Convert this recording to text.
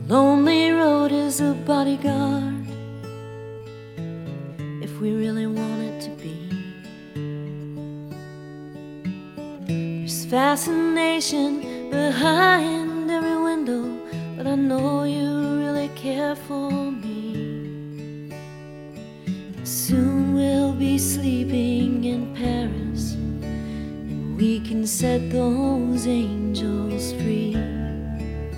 Lonely road is a bodyguard if we really want it to be. There's fascination behind every window, but I know you really care for me. Soon we'll be sleeping in Paris, and we can set those angels